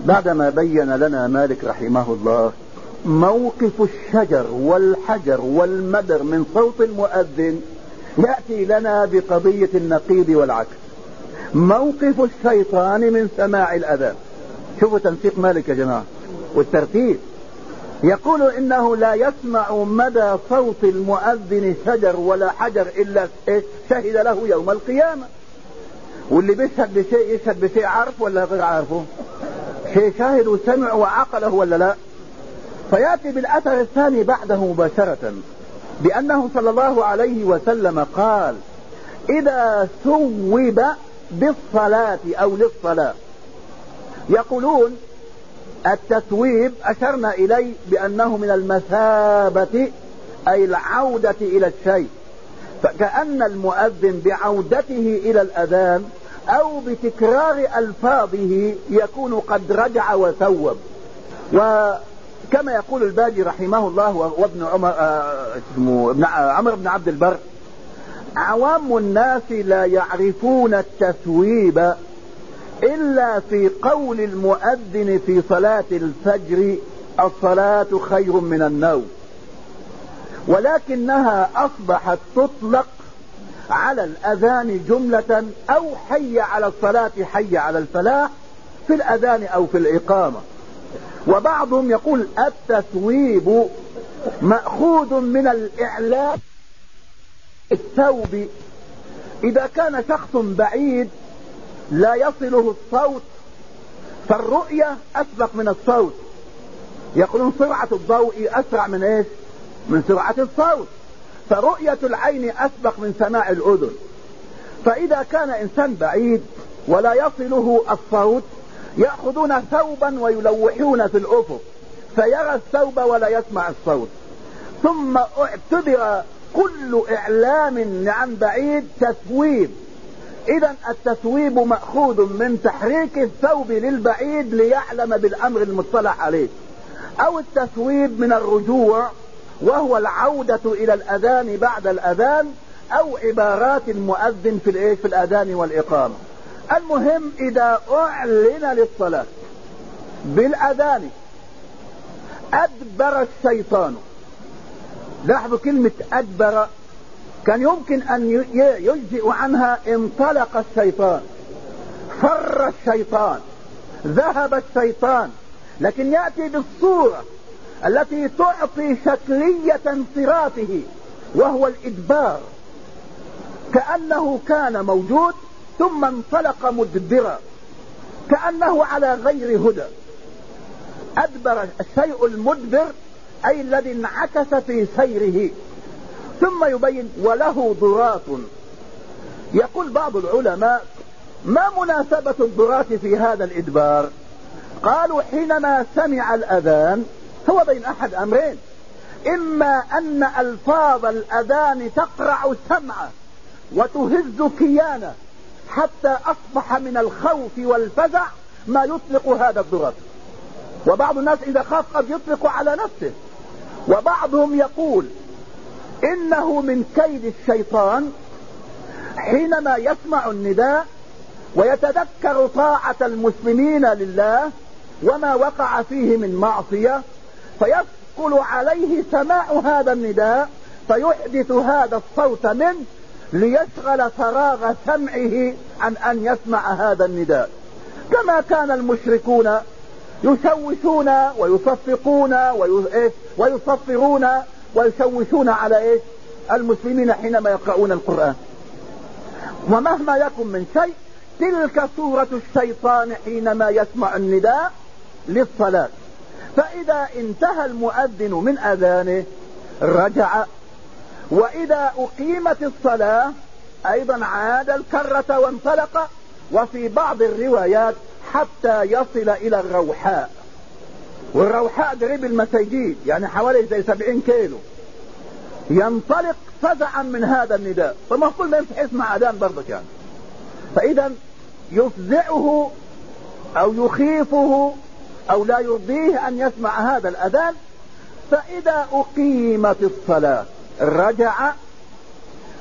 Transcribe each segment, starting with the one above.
بعدما بين لنا مالك رحمه الله موقف الشجر والحجر والمدر من صوت المؤذن، يأتي لنا بقضية النقيض والعكس، موقف الشيطان من سماع الأذان. شوفوا تنسيق مالك يا جماعة والترتيب. يقول إنه لا يسمع مدى صوت المؤذن شجر ولا حجر إلا شهد له يوم القيامة. واللي بيشهد بشيء يشهد بشيء عارف ولا غير عارفه؟ شيء شاهد وسمع وعقله ولا لا؟ فيأتي بالأثر الثاني بعده مباشرة بأنه صلى الله عليه وسلم قال: إذا ثوب بالصلاة أو للصلاة. يقولون التثويب أشرنا إليه بأنه من المثابة، أي العودة إلى الشيء، فكأن المؤذن بعودته إلى الأذان أو بتكرار ألفاظه يكون قد رجع وثوب. وكما يقول الباجي رحمه الله وابن عمر بن عبد البر: عوام الناس لا يعرفون التثويب إلا في قول المؤذن في صلاة الفجر: الصلاة خير من النوم، ولكنها أصبحت تطلق على الأذان جملة، أو حي على الصلاة حي على الفلاح في الأذان أو في الإقامة. وبعضهم يقول التثويب مأخوذ من الإعلام الثوب. إذا كان شخص بعيد لا يصله الصوت فالرؤية أسبق من الصوت. يقولون سرعة الضوء أسرع من إيش؟ من سرعة الصوت، فرؤية العين أسبق من سماع الأذن. فإذا كان إنسان بعيد ولا يصله الصوت يأخذون ثوبا ويلوحون في الأفق فيرى الثوب ولا يسمع الصوت. ثم اعتبر كل إعلام عن بعيد تثويب. إذا التثويب مأخوذ من تحريك الثوب للبعيد ليعلم بالأمر المطلع عليه، أو التثويب من الرجوع وهو العودة إلى الأذان بعد الأذان، أو عبارات المؤذن في الأذان والإقامة. المهم إذا أعلن للصلاة بالأذان أدبر الشيطان. لاحظوا كلمة أدبر، كان يمكن أن يجزئ عنها انطلق الشيطان، فر الشيطان، ذهب الشيطان، لكن يأتي بالصورة التي تعطي شكلية انصرافه وهو الإدبار، كأنه كان موجود ثم انطلق مدبرا، كأنه على غير هدى. أدبر الشيء المدبر أي الذي انعكس في سيره. ثم يبين وله ضراط. يقول بعض العلماء: ما مناسبة الضراط في هذا الإدبار؟ قالوا حينما سمع الأذان هو بين أحد أمرين: إما أن ألفاظ الأذان تقرع سمعه وتهز كيانه حتى أصبح من الخوف والفزع ما يطلق هذا الضراط، وبعض الناس إذا خاف قد يطلق على نفسه. وبعضهم يقول إنه من كيد الشيطان حينما يسمع النداء ويتذكر طاعة المسلمين لله وما وقع فيه من معصية، فيثقل عليه سماع هذا النداء فيحدث هذا الصوت منه ليشغل فراغ سمعه عن أن يسمع هذا النداء. كما كان المشركون يشوشون ويصفقون ويصفرون ويشوشون على المسلمين حينما يقرؤون القرآن. ومهما يكن من شيء تلك صورة الشيطان حينما يسمع النداء للصلاة. فإذا انتهى المؤذن من أذانه رجع، وإذا أقيمت الصلاة أيضا عاد الكرة وانطلق. وفي بعض الروايات حتى يصل إلى الروحاء، والروحاء قريب المساجد يعني حوالي زي 70 كيلو، ينطلق فزعا من هذا النداء. فما كل ما يمسح يسمع أذان برضك يعني. فإذا يفزعه أو يخيفه أو لا يرضيه أن يسمع هذا الأذان. فإذا أقيمت الصلاة رجع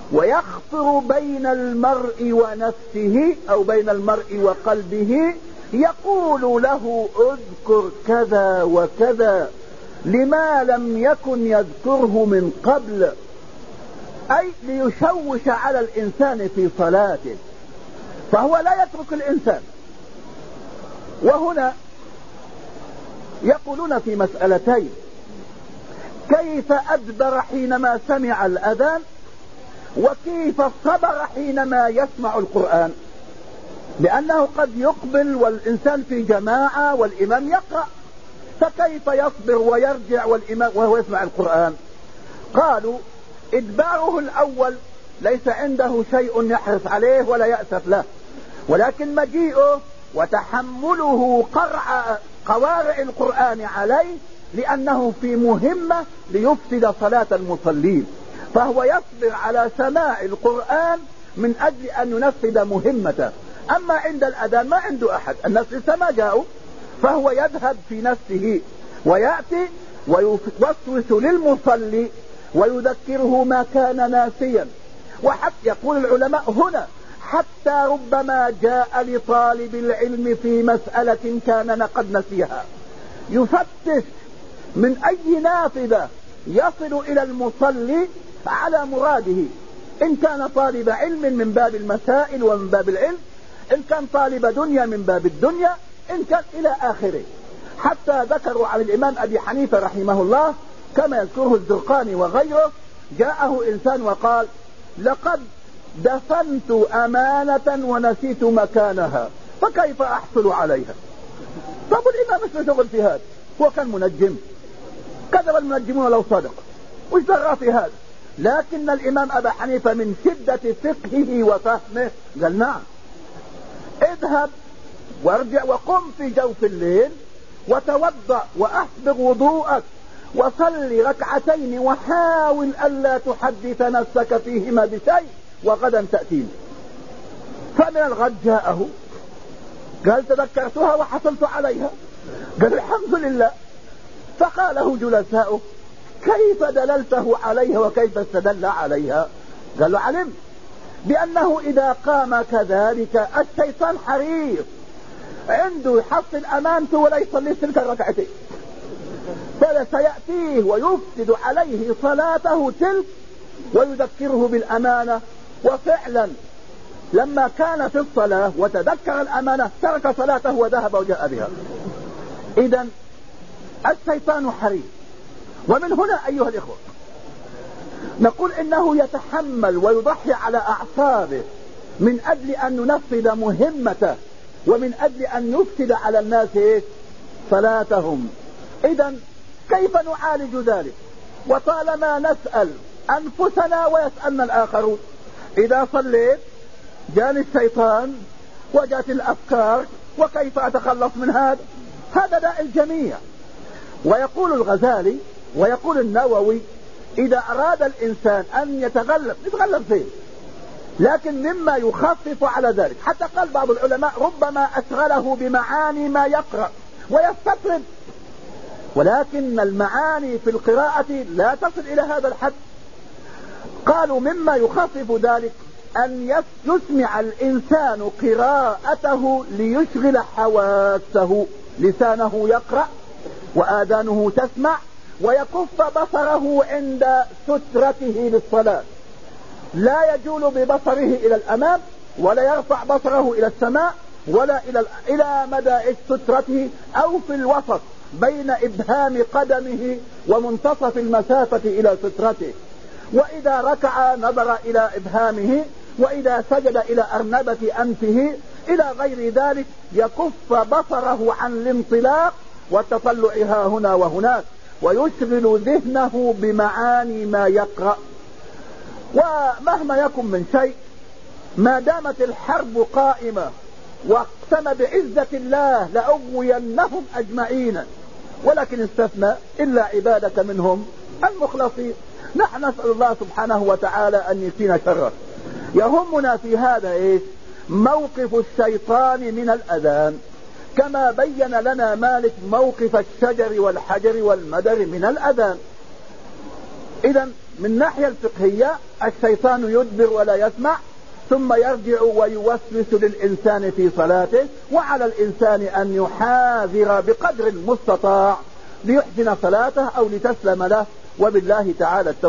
ويخطر بين المرء ونفسه أو بين المرء وقلبه يقول له اذكر كذا وكذا لما لم يكن يذكره من قبل، أي ليشوش على الإنسان في صلاته، فهو لا يترك الإنسان. وهنا يقولون في مسألتين: كيف أدبر حينما سمع الأذان، وكيف صبر حينما يسمع القرآن، لأنه قد يقبل والإنسان في جماعة والإمام يقرأ، فكيف يصبر ويرجع والإمام وهو يسمع القرآن؟ قالوا إدباره الأول ليس عنده شيء يحرص عليه ولا يأسف له، ولكن مجيئه وتحمله قوارع القرآن عليه لأنه في مهمة ليفسد صلاة المصلين، فهو يصبر على سماع القرآن من أجل أن ينفذ مهمته. أما عند الأذان ما عنده أحد، الناس لسه ما جاءوا، فهو يذهب في نفسه ويأتي ويوسوس للمصلي ويذكره ما كان ناسيا. وحتى يقول العلماء هنا حتى ربما جاء لطالب العلم في مسألة كان قد نسيها، يفتش من أي نافذة يصل إلى المصلي على مراده، إن كان طالب علم من باب المسائل ومن باب العلم، إن كان طالب دنيا من باب الدنيا، إن كان إلى آخره. حتى ذكروا عن الإمام أبي حنيفة رحمه الله كما يذكره الزرقاني وغيره: جاءه إنسان وقال: لقد دفنت أمانة ونسيت مكانها، فكيف أحصل عليها؟ طب الإمام مش شغل في هذا، هو كان منجم، كذب المنجمون لو صدق، وش درى في هذا؟ لكن الإمام أبا حنيفة من شدة فقهه وفهمه قال: نعم، اذهب وارجع وقم في جوف الليل وتوضأ وأسبغ وضوءك وصلي ركعتين وحاول ألا تحدث نفسك فيهما بشيء وغدا تأتيني. فمن الغد جاءه قال: تذكرتها وحصلت عليها. قال: الحمد لله. فقاله جلساؤه: كيف دللته عليها وكيف استدل عليها؟ قال له: علم بأنه إذا قام كذلك الشيطان حريص عنده يحصل أمانته ولا يصلي تلك الركعتين، فسيأتيه ويفسد عليه صلاته تلك ويذكره بالأمانة. وفعلا لما كان في الصلاة وتذكر الأمانة ترك صلاته وذهب وجاء بها. إذن الشيطان حريص. ومن هنا أيها الإخوة نقول إنه يتحمل ويضحي على أعصابه من أجل أن ننفذ مهمته ومن أجل أن يفسد على الناس صلاتهم. إذن كيف نعالج ذلك؟ وطالما نسأل أنفسنا ويسألنا الآخرون. إذا صليت جاني الشيطان وجات الأفكار وكيف أتخلص من هذا؟ هذا داء الجميع. ويقول الغزالي ويقول النووي: إذا أراد الإنسان أن يتغلب فيه، لكن مما يخفف على ذلك، حتى قال بعض العلماء: ربما أشغله بمعاني ما يقرأ ويستطرد، ولكن المعاني في القراءة لا تصل إلى هذا الحد. قالوا مما يخفف ذلك أن يسمع الإنسان قراءته ليشغل حواسه، لسانه يقرأ وآذانه تسمع، ويكف بصره عند سترته للصلاة، لا يجول ببصره إلى الأمام ولا يرفع بصره إلى السماء ولا إلى مدى سترته أو في الوسط بين إبهام قدمه ومنتصف المسافة إلى سترته. وإذا ركع نظر إلى إبهامه، وإذا سجد إلى أرنبة أنفه إلى غير ذلك، يكف بصره عن الانطلاق والتطلع ها هنا وهناك، ويشغل ذهنه بمعاني ما يقرأ. ومهما يكن من شيء، ما دامت الحرب قائمة واقسم بعزة الله لأغوينهم أجمعين، ولكن استثنى إلا عبادك منهم المخلصين. نحن نسأل الله سبحانه وتعالى أن يكفينا شره. يهمنا في هذا موقف الشيطان من الأذان، كما بين لنا مالك موقف الشجر والحجر والمدر من الأذان. إذن من ناحية الفقهية الشيطان يدبر ولا يسمع، ثم يرجع ويوسوس للإنسان في صلاته. وعلى الإنسان أن يحاذر بقدر المستطاع ليحسن صلاته أو لتسلم له، وبالله تعالى